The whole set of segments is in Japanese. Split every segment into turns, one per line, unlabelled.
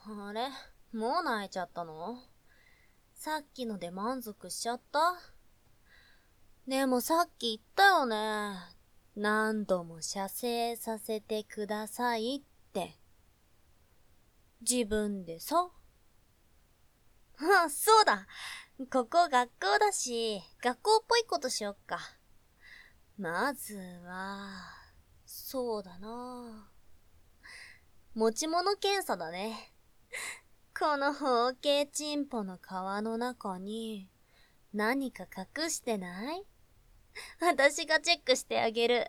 あれ、もう泣いちゃったの？さっきので満足しちゃった？でもさっき言ったよね。何度も射精させてくださいって。自分でさ。あ、そうだ。ここ学校だし、学校っぽいことしよっか。まずは、そうだな。持ち物検査だね。この方形チンポの皮の中に、何か隠してない？私がチェックしてあげる。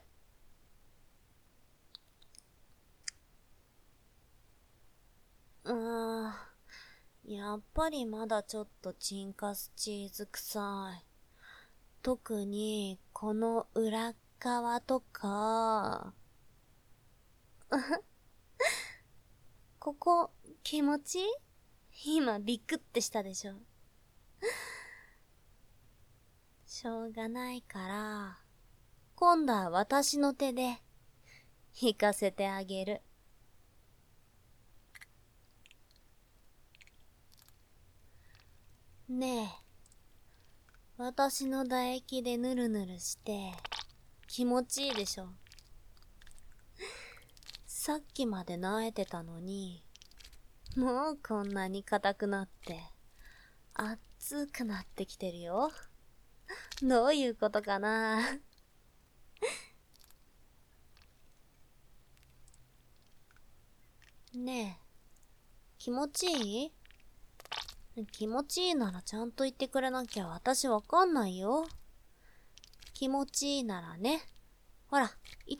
やっぱりまだちょっとチンカスチーズ臭い。特に、この裏側とか、ここ、気持ちいい？今ビクってしたでしょ。しょうがないから、今度は私の手で、引かせてあげる。ねえ、私の唾液でヌルヌルして、気持ちいいでしょ。さっきまで萎えてたのに、もうこんなに硬くなって、熱くなってきてるよ。どういうことかな？ねえ、気持ちいい？気持ちいいならちゃんと言ってくれなきゃ私わかんないよ。気持ちいいならね。ほら、言って。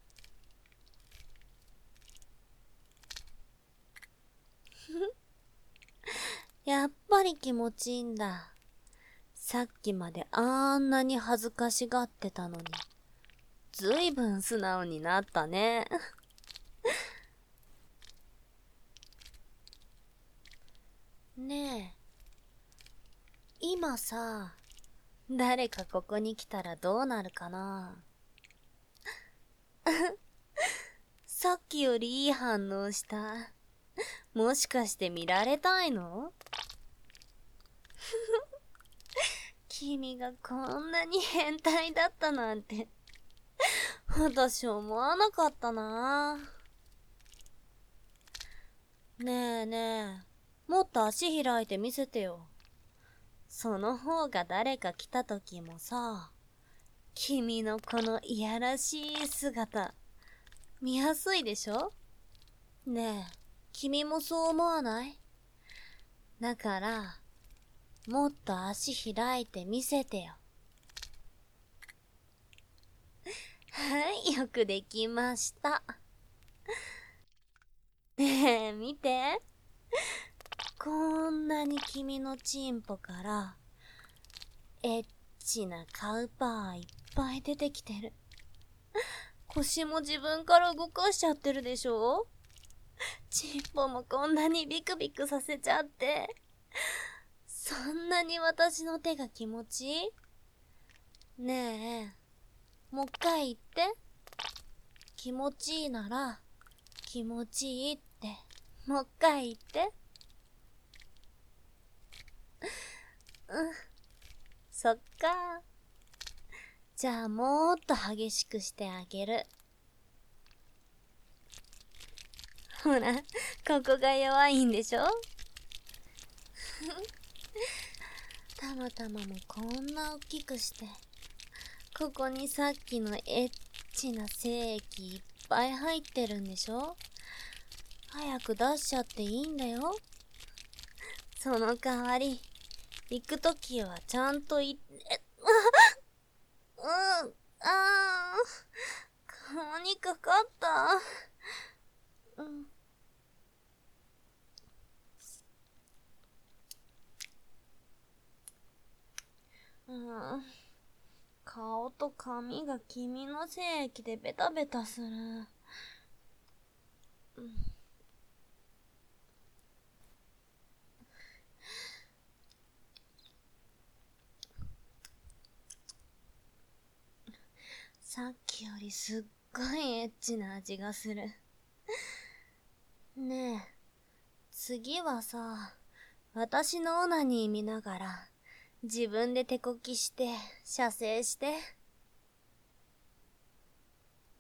やっぱり気持ちいいんだ。さっきまであんなに恥ずかしがってたのに、ずいぶん素直になったね。ねえ、今さ、誰かここに来たらどうなるかな？さっきよりいい反応した。もしかして見られたいの？君がこんなに変態だったなんて、私思わなかったな。ねえねえ、もっと足開いて見せてよ。その方が誰か来た時もさ、君のこのいやらしい姿、見やすいでしょ？ねえ、君もそう思わない？だから、もっと足開いて見せてよ。はい、よくできました。ねえ、見て。こんなに君のチンポから、エッチなカウパーいっぱい出てきてる。腰も自分から動かしちゃってるでしょ？チンポもこんなにビクビクさせちゃって。そんなに私の手が気持ちいい？ねえ、もう一回言って。気持ちいいなら、気持ちいいって、もう一回言って。うん、そっか。じゃあもっと激しくしてあげる。ほら、ここが弱いんでしょ？たまたまもこんな大きくして、ここにさっきのエッチな精液いっぱい入ってるんでしょ？早く出しちゃっていいんだよ。その代わり、行くときはちゃんとうん、顔にかかった。うん、うん、顔と髪が君の精液でベタベタする。うん、さっきよりすっごいエッチな味がする。ねえ、 次はさ、私のオナニー見ながら、自分で手こきして、射精して。